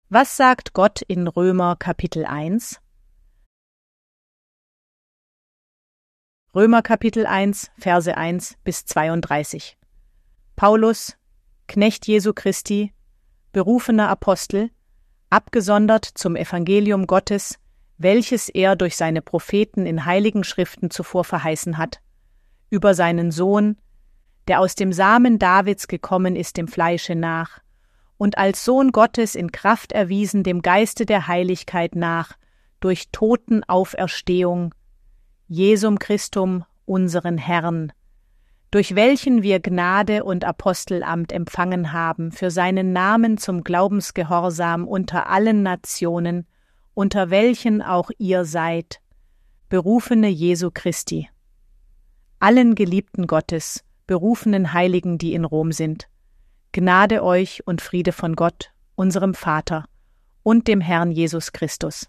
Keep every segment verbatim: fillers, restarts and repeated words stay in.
Was sagt Gott in Römer Kapitel eins? Römer Kapitel eins, Verse eins bis zweiunddreißig. Paulus, Knecht Jesu Christi, berufener Apostel, abgesondert zum Evangelium Gottes, welches er durch seine Propheten in heiligen Schriften zuvor verheißen hat, über seinen Sohn, der aus dem Samen Davids gekommen ist dem Fleische nach, und als Sohn Gottes in Kraft erwiesen dem Geiste der Heiligkeit nach, durch Totenauferstehung, Jesum Christum, unseren Herrn, durch welchen wir Gnade und Apostelamt empfangen haben für seinen Namen zum Glaubensgehorsam unter allen Nationen, unter welchen auch ihr seid, berufene Jesu Christi. Allen Geliebten Gottes, berufenen Heiligen, die in Rom sind, Gnade euch und Friede von Gott, unserem Vater und dem Herrn Jesus Christus.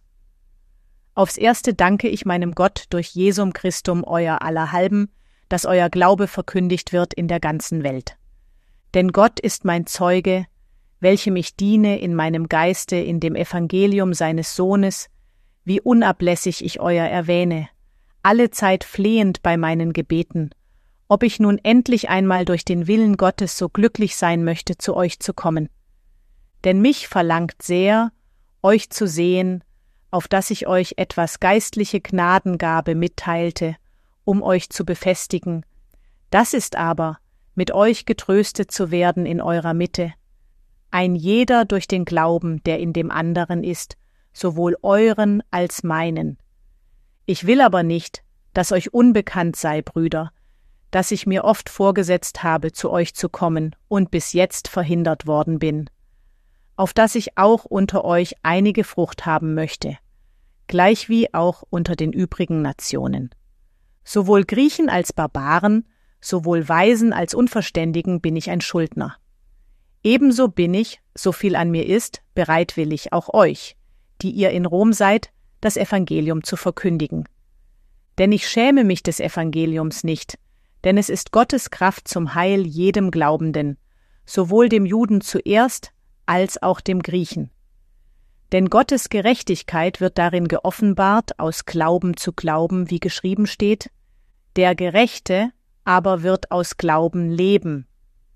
Aufs Erste danke ich meinem Gott durch Jesum Christum euer allerhalben, dass euer Glaube verkündigt wird in der ganzen Welt. Denn Gott ist mein Zeuge, welchem ich diene in meinem Geiste in dem Evangelium seines Sohnes, wie unablässig ich euer erwähne, allezeit flehend bei meinen Gebeten, ob ich nun endlich einmal durch den Willen Gottes so glücklich sein möchte, zu euch zu kommen. Denn mich verlangt sehr, euch zu sehen, auf dass ich euch etwas geistliche Gnadengabe mitteilte, um euch zu befestigen. Das ist aber, mit euch getröstet zu werden in eurer Mitte. Ein jeder durch den Glauben, der in dem anderen ist, sowohl euren als meinen. Ich will aber nicht, dass euch unbekannt sei, Brüder, dass ich mir oft vorgesetzt habe, zu euch zu kommen und bis jetzt verhindert worden bin, auf dass ich auch unter euch einige Frucht haben möchte, gleichwie auch unter den übrigen Nationen. Sowohl Griechen als Barbaren, sowohl Weisen als Unverständigen bin ich ein Schuldner. Ebenso bin ich, so viel an mir ist, bereitwillig auch euch, die ihr in Rom seid, das Evangelium zu verkündigen. Denn ich schäme mich des Evangeliums nicht, denn es ist Gottes Kraft zum Heil jedem Glaubenden, sowohl dem Juden zuerst als auch dem Griechen. Denn Gottes Gerechtigkeit wird darin geoffenbart, aus Glauben zu Glauben, wie geschrieben steht, der Gerechte aber wird aus Glauben leben.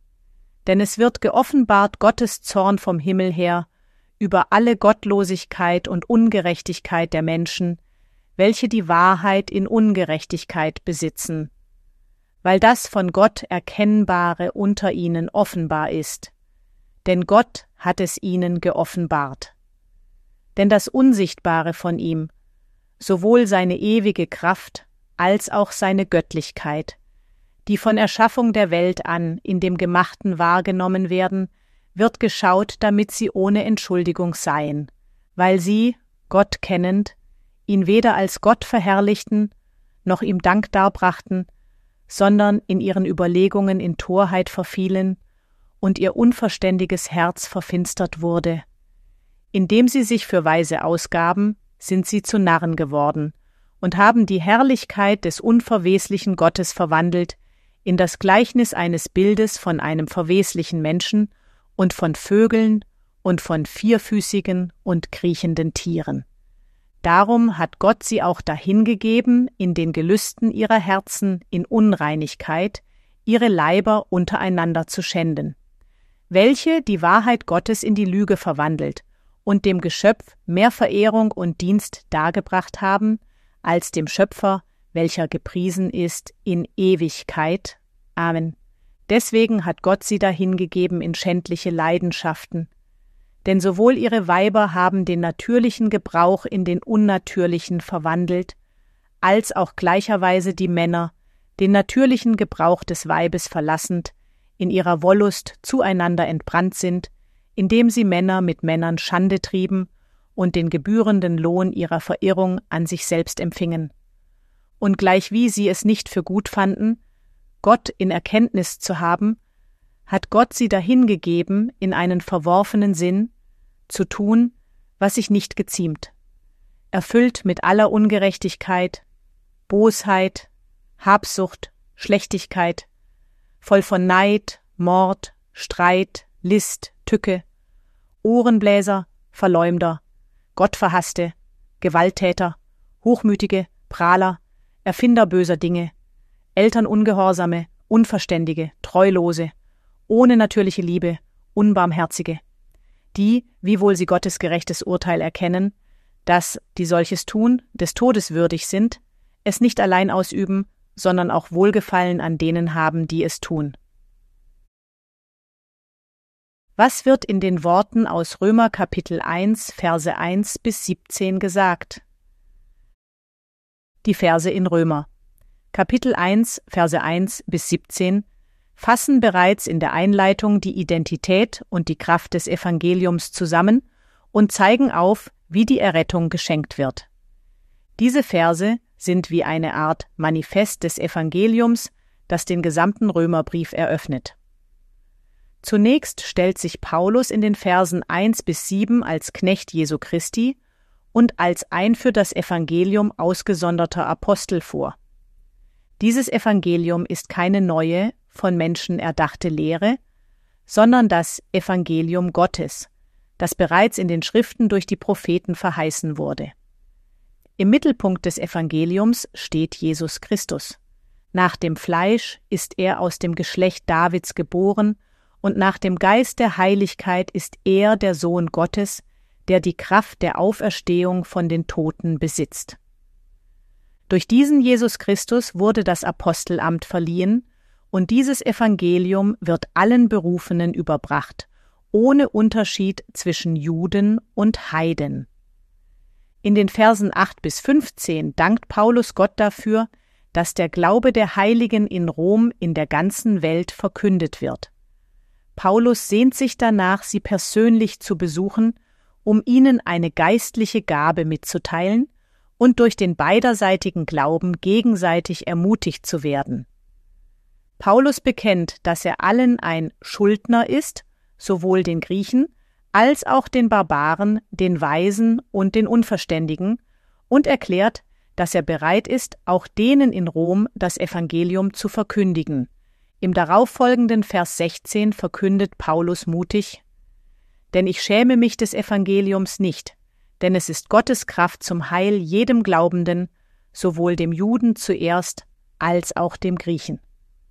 Denn es wird geoffenbart Gottes Zorn vom Himmel her über alle Gottlosigkeit und Ungerechtigkeit der Menschen, welche die Wahrheit in Ungerechtigkeit besitzen, weil das von Gott Erkennbare unter ihnen offenbar ist, denn Gott hat es ihnen geoffenbart. Denn das Unsichtbare von ihm, sowohl seine ewige Kraft als auch seine Göttlichkeit, die von Erschaffung der Welt an in dem Gemachten wahrgenommen werden, wird geschaut, damit sie ohne Entschuldigung seien, weil sie, Gott kennend, ihn weder als Gott verherrlichten, noch ihm Dank darbrachten, sondern in ihren Überlegungen in Torheit verfielen und ihr unverständiges Herz verfinstert wurde. Indem sie sich für Weise ausgaben, sind sie zu Narren geworden und haben die Herrlichkeit des unverweslichen Gottes verwandelt in das Gleichnis eines Bildes von einem verweslichen Menschen und von Vögeln und von vierfüßigen und kriechenden Tieren. Darum hat Gott sie auch dahingegeben, in den Gelüsten ihrer Herzen in Unreinigkeit, ihre Leiber untereinander zu schänden, welche die Wahrheit Gottes in die Lüge verwandelt und dem Geschöpf mehr Verehrung und Dienst dargebracht haben, als dem Schöpfer, welcher gepriesen ist in Ewigkeit. Amen. Deswegen hat Gott sie dahingegeben in schändliche Leidenschaften. Denn sowohl ihre Weiber haben den natürlichen Gebrauch in den unnatürlichen verwandelt, als auch gleicherweise die Männer, den natürlichen Gebrauch des Weibes verlassend, in ihrer Wollust zueinander entbrannt sind, indem sie Männer mit Männern Schande trieben und den gebührenden Lohn ihrer Verirrung an sich selbst empfingen. Und gleichwie sie es nicht für gut fanden, Gott in Erkenntnis zu haben, hat Gott sie dahingegeben, in einen verworfenen Sinn, zu tun, was sich nicht geziemt, erfüllt mit aller Ungerechtigkeit, Bosheit, Habsucht, Schlechtigkeit, voll von Neid, Mord, Streit, List, Tücke, Ohrenbläser, Verleumder, Gottverhasste, Gewalttäter, Hochmütige, Prahler, Erfinder böser Dinge, Elternungehorsame, Unverständige, Treulose, ohne natürliche Liebe, Unbarmherzige, die, wiewohl sie Gottes gerechtes Urteil erkennen, dass, die solches tun, des Todes würdig sind, es nicht allein ausüben, sondern auch Wohlgefallen an denen haben, die es tun. Was wird in den Worten aus Römer Kapitel eins, Verse eins bis siebzehn gesagt? Die Verse in Römer Kapitel eins, Verse eins bis siebzehn fassen bereits in der Einleitung die Identität und die Kraft des Evangeliums zusammen und zeigen auf, wie die Errettung geschenkt wird. Diese Verse sind wie eine Art Manifest des Evangeliums, das den gesamten Römerbrief eröffnet. Zunächst stellt sich Paulus in den Versen eins bis sieben als Knecht Jesu Christi und als ein für das Evangelium ausgesonderter Apostel vor. Dieses Evangelium ist keine neue, von Menschen erdachte Lehre, sondern das Evangelium Gottes, das bereits in den Schriften durch die Propheten verheißen wurde. Im Mittelpunkt des Evangeliums steht Jesus Christus. Nach dem Fleisch ist er aus dem Geschlecht Davids geboren und nach dem Geist der Heiligkeit ist er der Sohn Gottes, der die Kraft der Auferstehung von den Toten besitzt. Durch diesen Jesus Christus wurde das Apostelamt verliehen, und dieses Evangelium wird allen Berufenen überbracht, ohne Unterschied zwischen Juden und Heiden. In den Versen acht bis fünfzehn dankt Paulus Gott dafür, dass der Glaube der Heiligen in Rom in der ganzen Welt verkündet wird. Paulus sehnt sich danach, sie persönlich zu besuchen, um ihnen eine geistliche Gabe mitzuteilen und durch den beiderseitigen Glauben gegenseitig ermutigt zu werden. Paulus bekennt, dass er allen ein Schuldner ist, sowohl den Griechen als auch den Barbaren, den Weisen und den Unverständigen, und erklärt, dass er bereit ist, auch denen in Rom das Evangelium zu verkündigen. Im darauffolgenden Vers sechzehn verkündet Paulus mutig: Denn ich schäme mich des Evangeliums nicht, denn es ist Gottes Kraft zum Heil jedem Glaubenden, sowohl dem Juden zuerst als auch dem Griechen.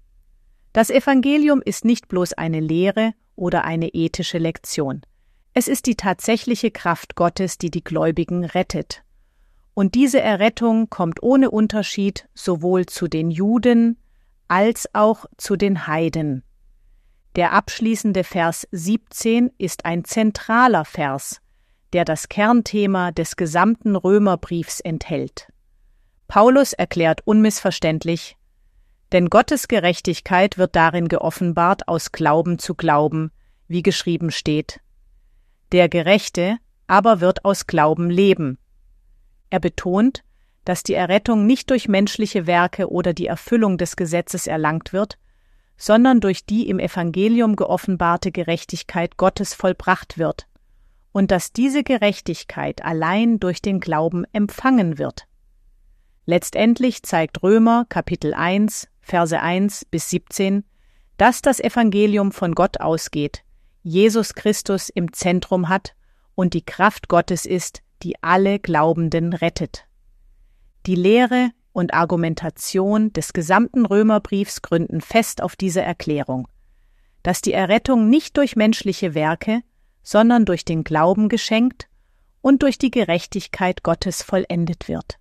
Das Evangelium ist nicht bloß eine Lehre oder eine ethische Lektion. Es ist die tatsächliche Kraft Gottes, die die Gläubigen rettet. Und diese Errettung kommt ohne Unterschied sowohl zu den Juden als auch zu den Heiden. Der abschließende Vers siebzehn ist ein zentraler Vers, der das Kernthema des gesamten Römerbriefs enthält. Paulus erklärt unmissverständlich: Denn Gottes Gerechtigkeit wird darin geoffenbart aus Glauben zu Glauben, wie geschrieben steht: Der Gerechte aber wird aus Glauben leben. Er betont, dass die Errettung nicht durch menschliche Werke oder die Erfüllung des Gesetzes erlangt wird, sondern durch die im Evangelium geoffenbarte Gerechtigkeit Gottes vollbracht wird und dass diese Gerechtigkeit allein durch den Glauben empfangen wird. Letztendlich zeigt Römer Kapitel eins, Verse eins bis siebzehn, dass das Evangelium von Gott ausgeht, Jesus Christus im Zentrum hat und die Kraft Gottes ist, die alle Glaubenden rettet. Die Lehre und Argumentation des gesamten Römerbriefs gründen fest auf dieser Erklärung, dass die Errettung nicht durch menschliche Werke, sondern durch den Glauben geschenkt und durch die Gerechtigkeit Gottes vollendet wird.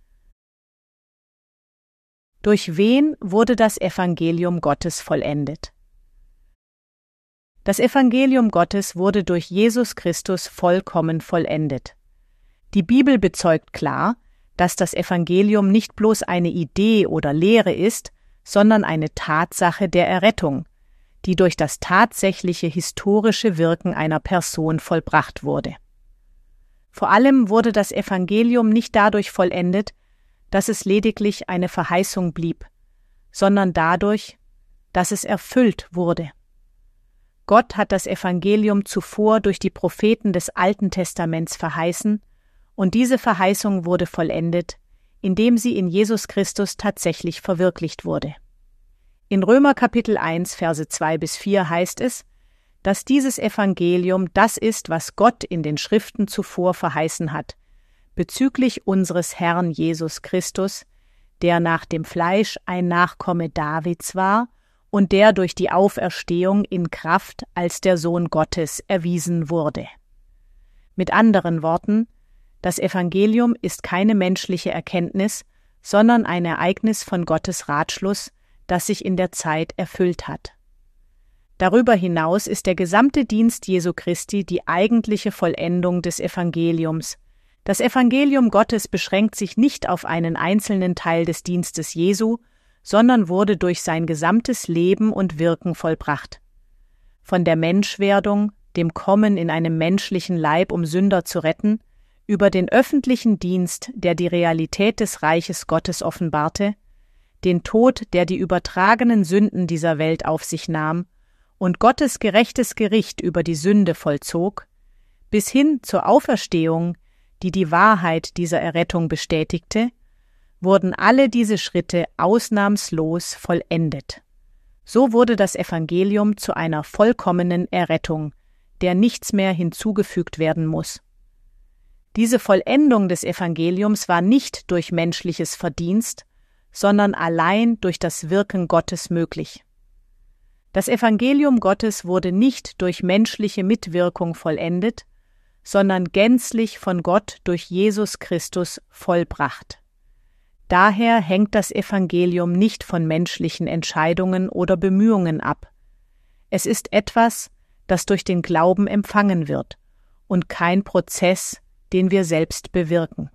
Durch wen wurde das Evangelium Gottes vollendet? Das Evangelium Gottes wurde durch Jesus Christus vollkommen vollendet. Die Bibel bezeugt klar, dass das Evangelium nicht bloß eine Idee oder Lehre ist, sondern eine Tatsache der Errettung, die durch das tatsächliche historische Wirken einer Person vollbracht wurde. Vor allem wurde das Evangelium nicht dadurch vollendet, dass es lediglich eine Verheißung blieb, sondern dadurch, dass es erfüllt wurde. Gott hat das Evangelium zuvor durch die Propheten des Alten Testaments verheißen, und diese Verheißung wurde vollendet, indem sie in Jesus Christus tatsächlich verwirklicht wurde. In Römer Kapitel eins, Verse zwei bis vier heißt es: dass dieses Evangelium das ist, was Gott in den Schriften zuvor verheißen hat, bezüglich unseres Herrn Jesus Christus, der nach dem Fleisch ein Nachkomme Davids war und der durch die Auferstehung in Kraft als der Sohn Gottes erwiesen wurde. Mit anderen Worten, das Evangelium ist keine menschliche Erkenntnis, sondern ein Ereignis von Gottes Ratschluss, das sich in der Zeit erfüllt hat. Darüber hinaus ist der gesamte Dienst Jesu Christi die eigentliche Vollendung des Evangeliums. Das Evangelium Gottes beschränkt sich nicht auf einen einzelnen Teil des Dienstes Jesu, sondern wurde durch sein gesamtes Leben und Wirken vollbracht. Von der Menschwerdung, dem Kommen in einem menschlichen Leib, um Sünder zu retten, über den öffentlichen Dienst, der die Realität des Reiches Gottes offenbarte, den Tod, der die übertragenen Sünden dieser Welt auf sich nahm, und Gottes gerechtes Gericht über die Sünde vollzog, bis hin zur Auferstehung, die die Wahrheit dieser Errettung bestätigte, wurden alle diese Schritte ausnahmslos vollendet. So wurde das Evangelium zu einer vollkommenen Errettung, der nichts mehr hinzugefügt werden muss. Diese Vollendung des Evangeliums war nicht durch menschliches Verdienst, sondern allein durch das Wirken Gottes möglich. Das Evangelium Gottes wurde nicht durch menschliche Mitwirkung vollendet, sondern gänzlich von Gott durch Jesus Christus vollbracht. Daher hängt das Evangelium nicht von menschlichen Entscheidungen oder Bemühungen ab. Es ist etwas, das durch den Glauben empfangen wird und kein Prozess, den wir selbst bewirken.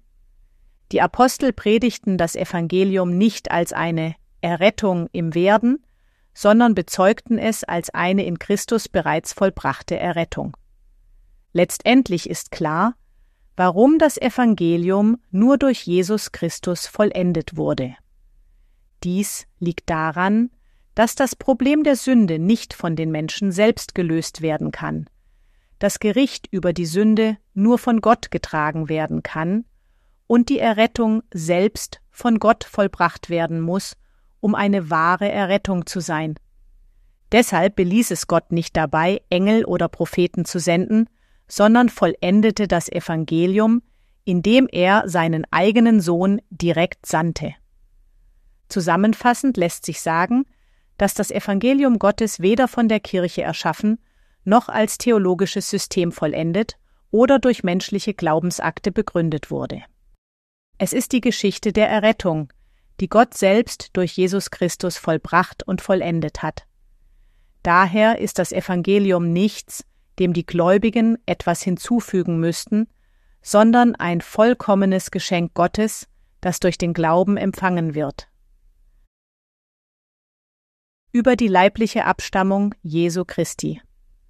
Die Apostel predigten das Evangelium nicht als eine Errettung im Werden, sondern bezeugten es als eine in Christus bereits vollbrachte Errettung. Letztendlich ist klar, warum das Evangelium nur durch Jesus Christus vollendet wurde. Dies liegt daran, dass das Problem der Sünde nicht von den Menschen selbst gelöst werden kann, das Gericht über die Sünde nur von Gott getragen werden kann und die Errettung selbst von Gott vollbracht werden muss, um eine wahre Errettung zu sein. Deshalb beließ es Gott nicht dabei, Engel oder Propheten zu senden, sondern vollendete das Evangelium, indem er seinen eigenen Sohn direkt sandte. Zusammenfassend lässt sich sagen, dass das Evangelium Gottes weder von der Kirche erschaffen, noch als theologisches System vollendet oder durch menschliche Glaubensakte begründet wurde. Es ist die Geschichte der Errettung, die Gott selbst durch Jesus Christus vollbracht und vollendet hat. Daher ist das Evangelium nichts, dem die Gläubigen etwas hinzufügen müssten, sondern ein vollkommenes Geschenk Gottes, das durch den Glauben empfangen wird. Über die leibliche Abstammung Jesu Christi.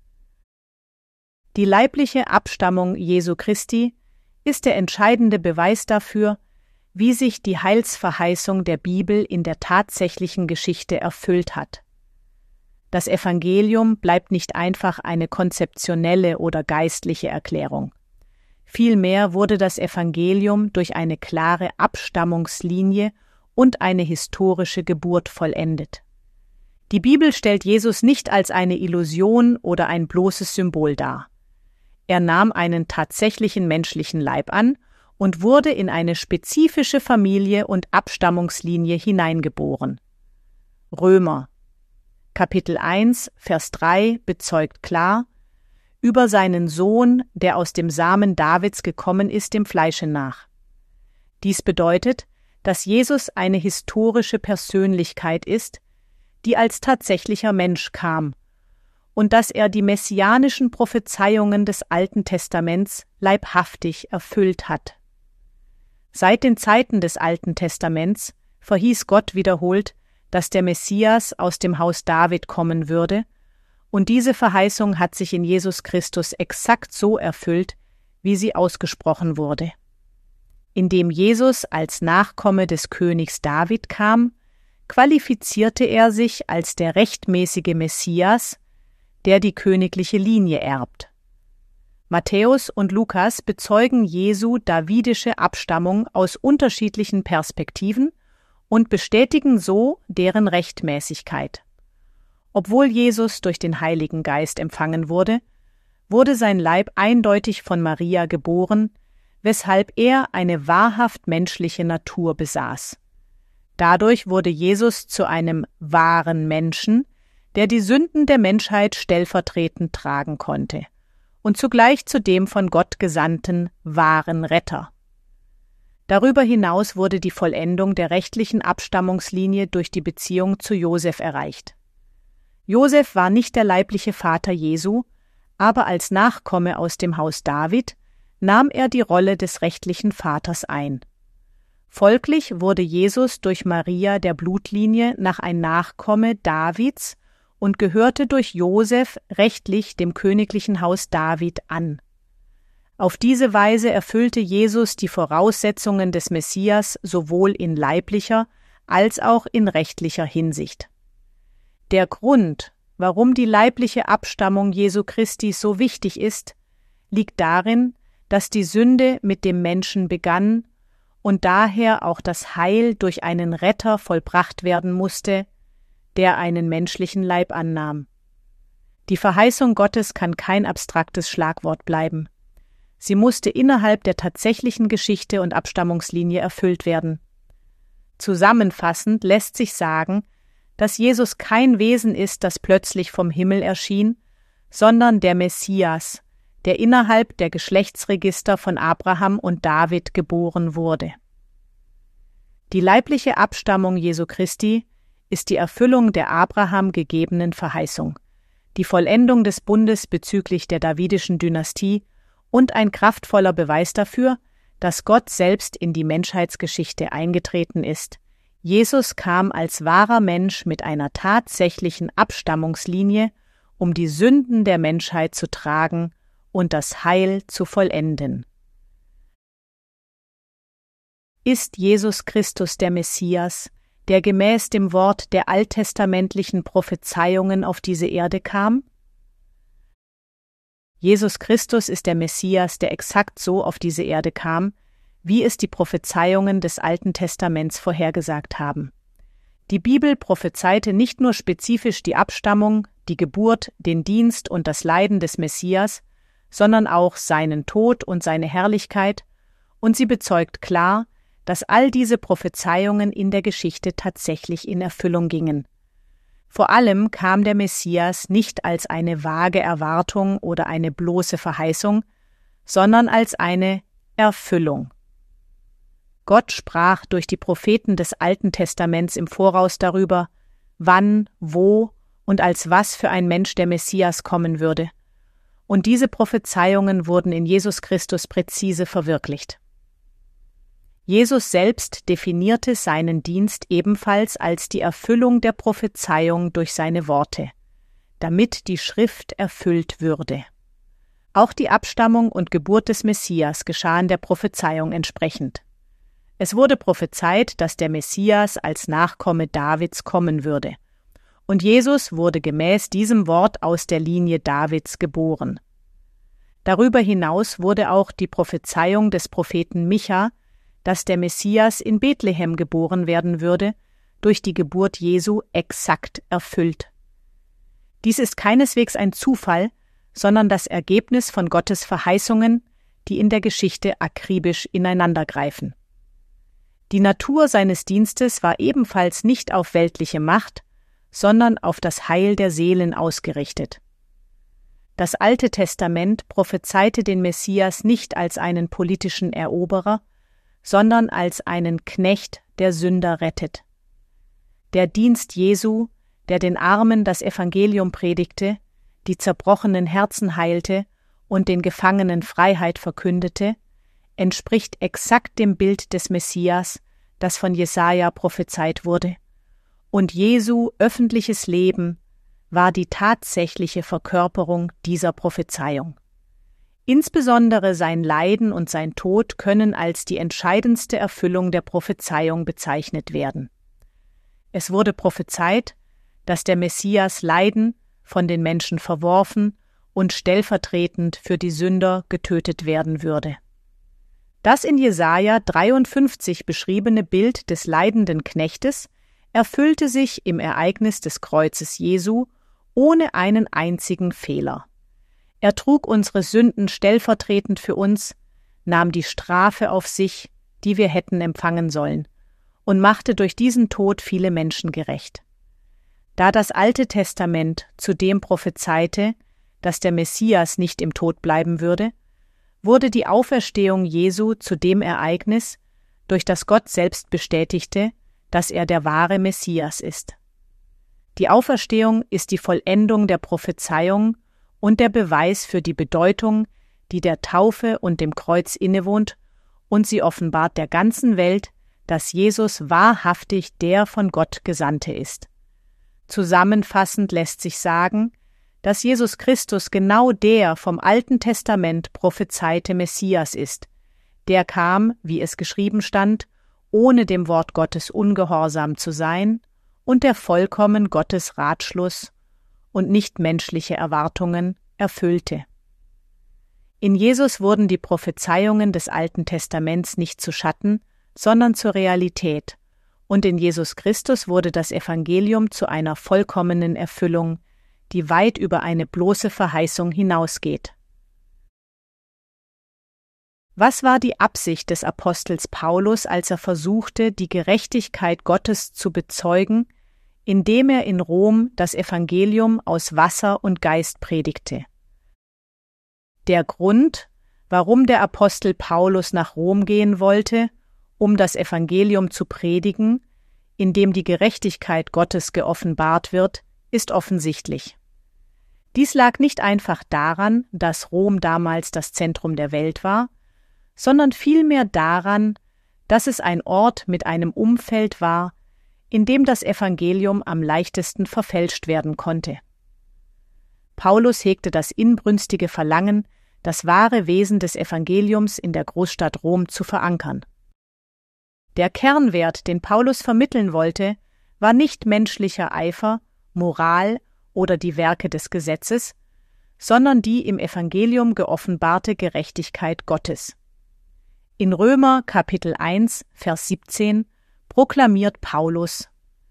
Die leibliche Abstammung Jesu Christi ist der entscheidende Beweis dafür, wie sich die Heilsverheißung der Bibel in der tatsächlichen Geschichte erfüllt hat. Das Evangelium bleibt nicht einfach eine konzeptionelle oder geistliche Erklärung. Vielmehr wurde das Evangelium durch eine klare Abstammungslinie und eine historische Geburt vollendet. Die Bibel stellt Jesus nicht als eine Illusion oder ein bloßes Symbol dar. Er nahm einen tatsächlichen menschlichen Leib an und wurde in eine spezifische Familie und Abstammungslinie hineingeboren. Römer Kapitel eins, Vers drei bezeugt klar: über seinen Sohn, der aus dem Samen Davids gekommen ist, dem Fleische nach. Dies bedeutet, dass Jesus eine historische Persönlichkeit ist, die als tatsächlicher Mensch kam, und dass er die messianischen Prophezeiungen des Alten Testaments leibhaftig erfüllt hat. Seit den Zeiten des Alten Testaments verhieß Gott wiederholt, dass der Messias aus dem Haus David kommen würde, und diese Verheißung hat sich in Jesus Christus exakt so erfüllt, wie sie ausgesprochen wurde. Indem Jesus als Nachkomme des Königs David kam, qualifizierte er sich als der rechtmäßige Messias, der die königliche Linie erbt. Matthäus und Lukas bezeugen Jesu davidische Abstammung aus unterschiedlichen Perspektiven und bestätigen so deren Rechtmäßigkeit. Obwohl Jesus durch den Heiligen Geist empfangen wurde, wurde sein Leib eindeutig von Maria geboren, weshalb er eine wahrhaft menschliche Natur besaß. Dadurch wurde Jesus zu einem wahren Menschen, der die Sünden der Menschheit stellvertretend tragen konnte und zugleich zu dem von Gott gesandten wahren Retter. Darüber hinaus wurde die Vollendung der rechtlichen Abstammungslinie durch die Beziehung zu Josef erreicht. Josef war nicht der leibliche Vater Jesu, aber als Nachkomme aus dem Haus David nahm er die Rolle des rechtlichen Vaters ein. Folglich wurde Jesus durch Maria der Blutlinie nach ein Nachkomme Davids und gehörte durch Josef rechtlich dem königlichen Haus David an. Auf diese Weise erfüllte Jesus die Voraussetzungen des Messias sowohl in leiblicher als auch in rechtlicher Hinsicht. Der Grund, warum die leibliche Abstammung Jesu Christi so wichtig ist, liegt darin, dass die Sünde mit dem Menschen begann und daher auch das Heil durch einen Retter vollbracht werden musste, der einen menschlichen Leib annahm. Die Verheißung Gottes kann kein abstraktes Schlagwort bleiben. Sie musste innerhalb der tatsächlichen Geschichte und Abstammungslinie erfüllt werden. Zusammenfassend lässt sich sagen, dass Jesus kein Wesen ist, das plötzlich vom Himmel erschien, sondern der Messias, der innerhalb der Geschlechtsregister von Abraham und David geboren wurde. Die leibliche Abstammung Jesu Christi ist die Erfüllung der Abraham gegebenen Verheißung, die Vollendung des Bundes bezüglich der davidischen Dynastie und ein kraftvoller Beweis dafür, dass Gott selbst in die Menschheitsgeschichte eingetreten ist. Jesus kam als wahrer Mensch mit einer tatsächlichen Abstammungslinie, um die Sünden der Menschheit zu tragen und das Heil zu vollenden. Ist Jesus Christus der Messias, der gemäß dem Wort der alttestamentlichen Prophezeiungen auf diese Erde kam? Jesus Christus ist der Messias, der exakt so auf diese Erde kam, wie es die Prophezeiungen des Alten Testaments vorhergesagt haben. Die Bibel prophezeite nicht nur spezifisch die Abstammung, die Geburt, den Dienst und das Leiden des Messias, sondern auch seinen Tod und seine Herrlichkeit, und sie bezeugt klar, dass all diese Prophezeiungen in der Geschichte tatsächlich in Erfüllung gingen. Vor allem kam der Messias nicht als eine vage Erwartung oder eine bloße Verheißung, sondern als eine Erfüllung. Gott sprach durch die Propheten des Alten Testaments im Voraus darüber, wann, wo und als was für ein Mensch der Messias kommen würde. Und diese Prophezeiungen wurden in Jesus Christus präzise verwirklicht. Jesus selbst definierte seinen Dienst ebenfalls als die Erfüllung der Prophezeiung durch seine Worte, damit die Schrift erfüllt würde. Auch die Abstammung und Geburt des Messias geschahen der Prophezeiung entsprechend. Es wurde prophezeit, dass der Messias als Nachkomme Davids kommen würde, und Jesus wurde gemäß diesem Wort aus der Linie Davids geboren. Darüber hinaus wurde auch die Prophezeiung des Propheten Micha, dass der Messias in Bethlehem geboren werden würde, durch die Geburt Jesu exakt erfüllt. Dies ist keineswegs ein Zufall, sondern das Ergebnis von Gottes Verheißungen, die in der Geschichte akribisch ineinandergreifen. Die Natur seines Dienstes war ebenfalls nicht auf weltliche Macht, sondern auf das Heil der Seelen ausgerichtet. Das Alte Testament prophezeite den Messias nicht als einen politischen Eroberer, sondern als einen Knecht, der Sünder rettet. Der Dienst Jesu, der den Armen das Evangelium predigte, die zerbrochenen Herzen heilte und den Gefangenen Freiheit verkündete, entspricht exakt dem Bild des Messias, das von Jesaja prophezeit wurde. Und Jesu öffentliches Leben war die tatsächliche Verkörperung dieser Prophezeiung. Insbesondere sein Leiden und sein Tod können als die entscheidendste Erfüllung der Prophezeiung bezeichnet werden. Es wurde prophezeit, dass der Messias leiden, von den Menschen verworfen und stellvertretend für die Sünder getötet werden würde. Das in Jesaja dreiundfünfzig beschriebene Bild des leidenden Knechtes erfüllte sich im Ereignis des Kreuzes Jesu ohne einen einzigen Fehler. Er trug unsere Sünden stellvertretend für uns, nahm die Strafe auf sich, die wir hätten empfangen sollen, und machte durch diesen Tod viele Menschen gerecht. Da das Alte Testament zudem prophezeite, dass der Messias nicht im Tod bleiben würde, wurde die Auferstehung Jesu zu dem Ereignis, durch das Gott selbst bestätigte, dass er der wahre Messias ist. Die Auferstehung ist die Vollendung der Prophezeiung und der Beweis für die Bedeutung, die der Taufe und dem Kreuz innewohnt, und sie offenbart der ganzen Welt, dass Jesus wahrhaftig der von Gott Gesandte ist. Zusammenfassend lässt sich sagen, dass Jesus Christus genau der vom Alten Testament prophezeite Messias ist. Der kam, wie es geschrieben stand, ohne dem Wort Gottes ungehorsam zu sein und der vollkommen Gottes Ratschluss und nicht menschliche Erwartungen erfüllte. In Jesus wurden die Prophezeiungen des Alten Testaments nicht zu Schatten, sondern zur Realität, und in Jesus Christus wurde das Evangelium zu einer vollkommenen Erfüllung, die weit über eine bloße Verheißung hinausgeht. Was war die Absicht des Apostels Paulus, als er versuchte, die Gerechtigkeit Gottes zu bezeugen, indem er in Rom das Evangelium aus Wasser und Geist predigte? Der Grund, warum der Apostel Paulus nach Rom gehen wollte, um das Evangelium zu predigen, in dem die Gerechtigkeit Gottes geoffenbart wird, ist offensichtlich. Dies lag nicht einfach daran, dass Rom damals das Zentrum der Welt war, sondern vielmehr daran, dass es ein Ort mit einem Umfeld war, in dem das Evangelium am leichtesten verfälscht werden konnte. Paulus hegte das inbrünstige Verlangen, das wahre Wesen des Evangeliums in der Großstadt Rom zu verankern. Der Kernwert, den Paulus vermitteln wollte, war nicht menschlicher Eifer, Moral oder die Werke des Gesetzes, sondern die im Evangelium geoffenbarte Gerechtigkeit Gottes. In Römer Kapitel eins, Vers siebzehn proklamiert Paulus: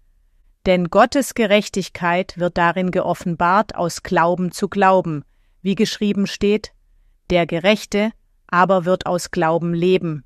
Denn Gottes Gerechtigkeit wird darin geoffenbart aus Glauben zu Glauben, wie geschrieben steht, der Gerechte aber wird aus Glauben leben.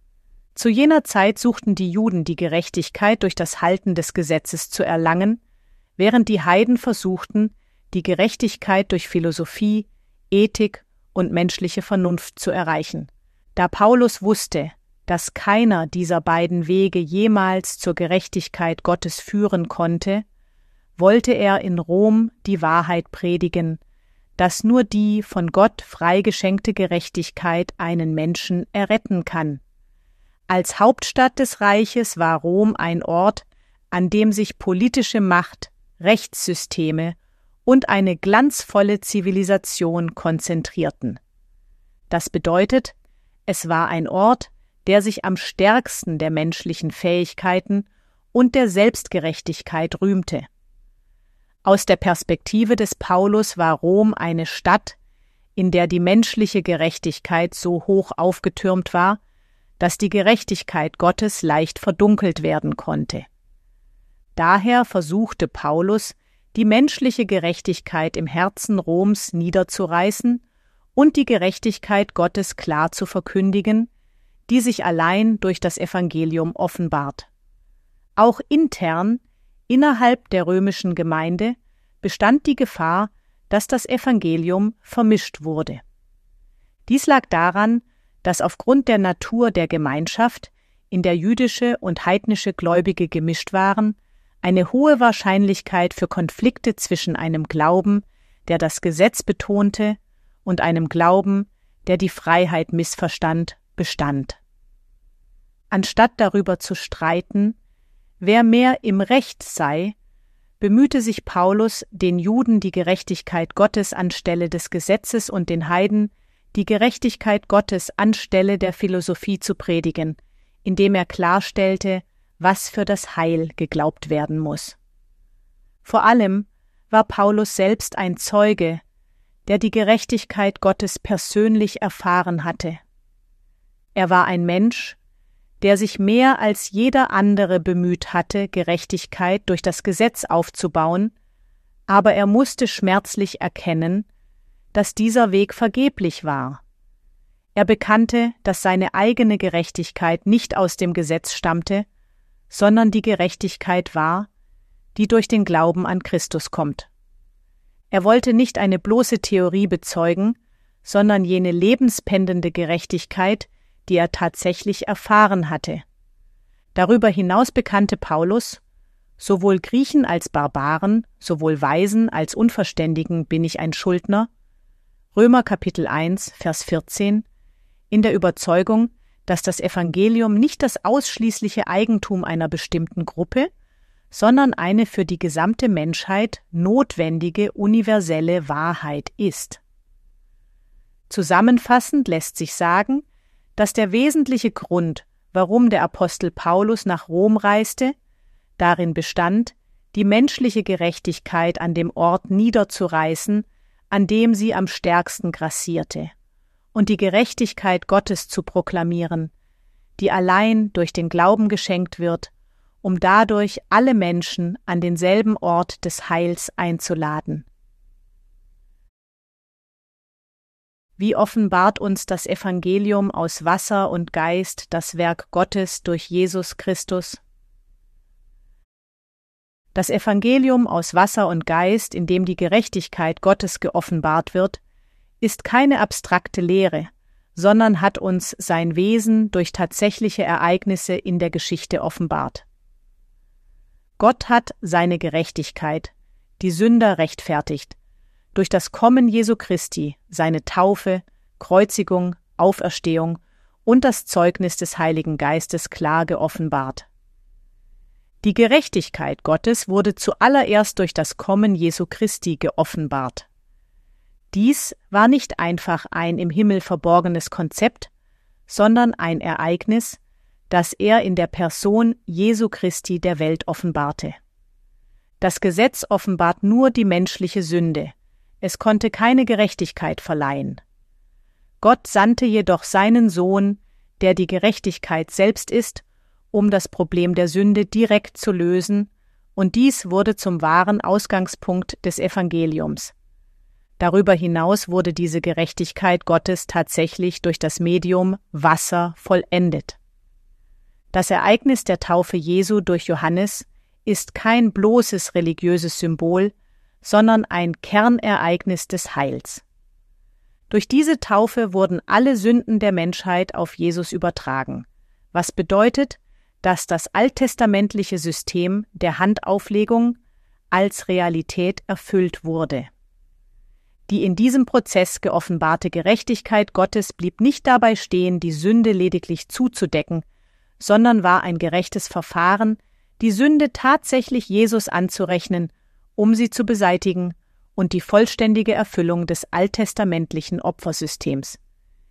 Zu jener Zeit suchten die Juden die Gerechtigkeit durch das Halten des Gesetzes zu erlangen, während die Heiden versuchten, die Gerechtigkeit durch Philosophie, Ethik und menschliche Vernunft zu erreichen. Da Paulus wusste, dass keiner dieser beiden Wege jemals zur Gerechtigkeit Gottes führen konnte, wollte er in Rom die Wahrheit predigen, dass nur die von Gott freigeschenkte Gerechtigkeit einen Menschen erretten kann. Als Hauptstadt des Reiches war Rom ein Ort, an dem sich politische Macht, Rechtssysteme und eine glanzvolle Zivilisation konzentrierten. Das bedeutet, es war ein Ort, der sich am stärksten der menschlichen Fähigkeiten und der Selbstgerechtigkeit rühmte. Aus der Perspektive des Paulus war Rom eine Stadt, in der die menschliche Gerechtigkeit so hoch aufgetürmt war, dass die Gerechtigkeit Gottes leicht verdunkelt werden konnte. Daher versuchte Paulus, die menschliche Gerechtigkeit im Herzen Roms niederzureißen und die Gerechtigkeit Gottes klar zu verkündigen, die sich allein durch das Evangelium offenbart. Auch intern, innerhalb der römischen Gemeinde, bestand die Gefahr, dass das Evangelium vermischt wurde. Dies lag daran, dass aufgrund der Natur der Gemeinschaft, in der jüdische und heidnische Gläubige gemischt waren, eine hohe Wahrscheinlichkeit für Konflikte zwischen einem Glauben, der das Gesetz betonte, und einem Glauben, der die Freiheit missverstand, bestand. Anstatt darüber zu streiten, wer mehr im Recht sei, bemühte sich Paulus, den Juden die Gerechtigkeit Gottes anstelle des Gesetzes und den Heiden die Gerechtigkeit Gottes anstelle der Philosophie zu predigen, indem er klarstellte, was für das Heil geglaubt werden muss. Vor allem war Paulus selbst ein Zeuge, der die Gerechtigkeit Gottes persönlich erfahren hatte. Er war ein Mensch, der sich mehr als jeder andere bemüht hatte, Gerechtigkeit durch das Gesetz aufzubauen, Aber er musste schmerzlich erkennen, dass dieser Weg vergeblich war. Er bekannte, dass seine eigene Gerechtigkeit nicht aus dem Gesetz stammte, sondern die Gerechtigkeit war, die durch den Glauben an Christus kommt. Er wollte nicht eine bloße Theorie bezeugen, sondern jene lebenspendelnde Gerechtigkeit, die er tatsächlich erfahren hatte. Darüber hinaus bekannte Paulus: Sowohl Griechen als Barbaren, sowohl Weisen als Unverständigen bin ich ein Schuldner, Römer Kapitel eins, Vers vierzehn, in der Überzeugung, dass das Evangelium nicht das ausschließliche Eigentum einer bestimmten Gruppe, sondern eine für die gesamte Menschheit notwendige universelle Wahrheit ist. Zusammenfassend lässt sich sagen, dass der wesentliche Grund, warum der Apostel Paulus nach Rom reiste, darin bestand, die menschliche Gerechtigkeit an dem Ort niederzureißen, an dem sie am stärksten grassierte, und die Gerechtigkeit Gottes zu proklamieren, die allein durch den Glauben geschenkt wird, um dadurch alle Menschen an denselben Ort des Heils einzuladen. Wie offenbart uns das Evangelium aus Wasser und Geist das Werk Gottes durch Jesus Christus? Das Evangelium aus Wasser und Geist, in dem die Gerechtigkeit Gottes geoffenbart wird, ist keine abstrakte Lehre, sondern hat uns sein Wesen durch tatsächliche Ereignisse in der Geschichte offenbart. Gott hat seine Gerechtigkeit, die Sünder rechtfertigt, durch das Kommen Jesu Christi, seine Taufe, Kreuzigung, Auferstehung und das Zeugnis des Heiligen Geistes klar geoffenbart. Die Gerechtigkeit Gottes wurde zuallererst durch das Kommen Jesu Christi geoffenbart. Dies war nicht einfach ein im Himmel verborgenes Konzept, sondern ein Ereignis, das er in der Person Jesu Christi der Welt offenbarte. Das Gesetz offenbart nur die menschliche Sünde, es konnte keine Gerechtigkeit verleihen. Gott sandte jedoch seinen Sohn, der die Gerechtigkeit selbst ist, um das Problem der Sünde direkt zu lösen, und dies wurde zum wahren Ausgangspunkt des Evangeliums. Darüber hinaus wurde diese Gerechtigkeit Gottes tatsächlich durch das Medium Wasser vollendet. Das Ereignis der Taufe Jesu durch Johannes ist kein bloßes religiöses Symbol, sondern ein Kernereignis des Heils. Durch diese Taufe wurden alle Sünden der Menschheit auf Jesus übertragen, was bedeutet, dass das alttestamentliche System der Handauflegung als Realität erfüllt wurde. Die in diesem Prozess geoffenbarte Gerechtigkeit Gottes blieb nicht dabei stehen, die Sünde lediglich zuzudecken, sondern war ein gerechtes Verfahren, die Sünde tatsächlich Jesus anzurechnen, um sie zu beseitigen, und die vollständige Erfüllung des alttestamentlichen Opfersystems.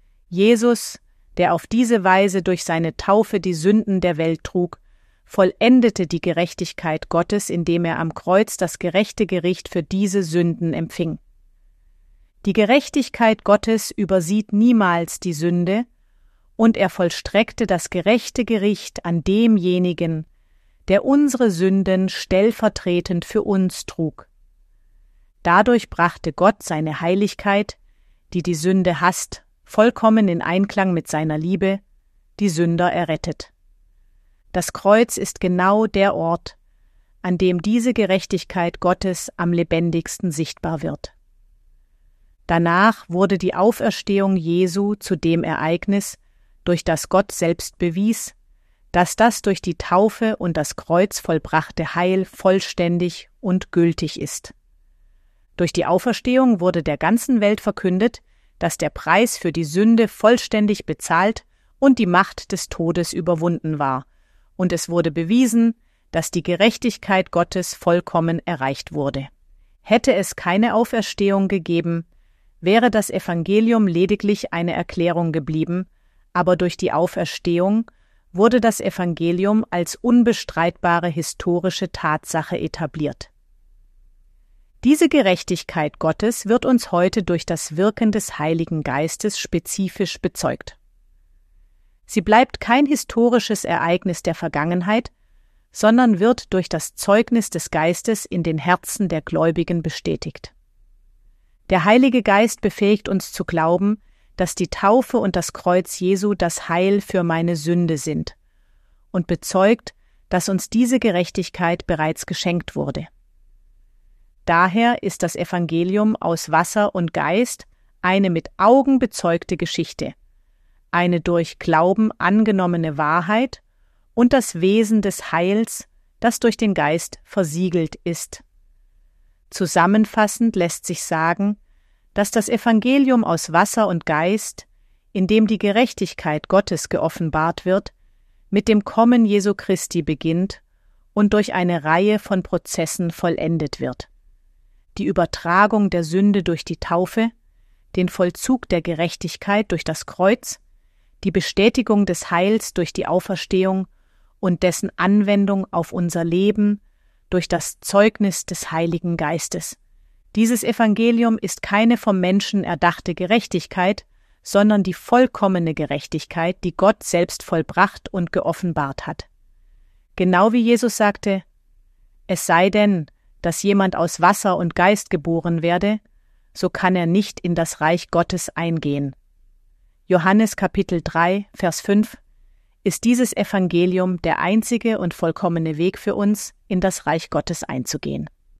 Jesus, der auf diese Weise durch seine Taufe die Sünden der Welt trug, vollendete die Gerechtigkeit Gottes, indem er am Kreuz das gerechte Gericht für diese Sünden empfing. Die Gerechtigkeit Gottes übersieht niemals die Sünde, und er vollstreckte das gerechte Gericht an demjenigen, der unsere Sünden stellvertretend für uns trug. Dadurch brachte Gott seine Heiligkeit, die die Sünde hasst, vollkommen in Einklang mit seiner Liebe, die Sünder errettet. Das Kreuz ist genau der Ort, an dem diese Gerechtigkeit Gottes am lebendigsten sichtbar wird. Danach wurde die Auferstehung Jesu zu dem Ereignis, durch das Gott selbst bewies, dass das durch die Taufe und das Kreuz vollbrachte Heil vollständig und gültig ist. Durch die Auferstehung wurde der ganzen Welt verkündet, dass der Preis für die Sünde vollständig bezahlt und die Macht des Todes überwunden war, und es wurde bewiesen, dass die Gerechtigkeit Gottes vollkommen erreicht wurde. Hätte es keine Auferstehung gegeben, wäre das Evangelium lediglich eine Erklärung geblieben, aber durch die Auferstehung wurde das Evangelium als unbestreitbare historische Tatsache etabliert. Diese Gerechtigkeit Gottes wird uns heute durch das Wirken des Heiligen Geistes spezifisch bezeugt. Sie bleibt kein historisches Ereignis der Vergangenheit, sondern wird durch das Zeugnis des Geistes in den Herzen der Gläubigen bestätigt. Der Heilige Geist befähigt uns zu glauben, dass die Taufe und das Kreuz Jesu das Heil für meine Sünde sind und bezeugt, dass uns diese Gerechtigkeit bereits geschenkt wurde. Daher ist das Evangelium aus Wasser und Geist eine mit Augen bezeugte Geschichte, eine durch Glauben angenommene Wahrheit und das Wesen des Heils, das durch den Geist versiegelt ist. Zusammenfassend lässt sich sagen, dass das Evangelium aus Wasser und Geist, in dem die Gerechtigkeit Gottes geoffenbart wird, mit dem Kommen Jesu Christi beginnt und durch eine Reihe von Prozessen vollendet wird. Die Übertragung der Sünde durch die Taufe, den Vollzug der Gerechtigkeit durch das Kreuz, die Bestätigung des Heils durch die Auferstehung und dessen Anwendung auf unser Leben durch das Zeugnis des Heiligen Geistes. Dieses Evangelium ist keine vom Menschen erdachte Gerechtigkeit, sondern die vollkommene Gerechtigkeit, die Gott selbst vollbracht und geoffenbart hat. Genau wie Jesus sagte, es sei denn, dass jemand aus Wasser und Geist geboren werde, so kann er nicht in das Reich Gottes eingehen. Johannes Kapitel drei, Vers fünf ist dieses Evangelium der einzige und vollkommene Weg für uns, in das Reich Gottes einzugehen.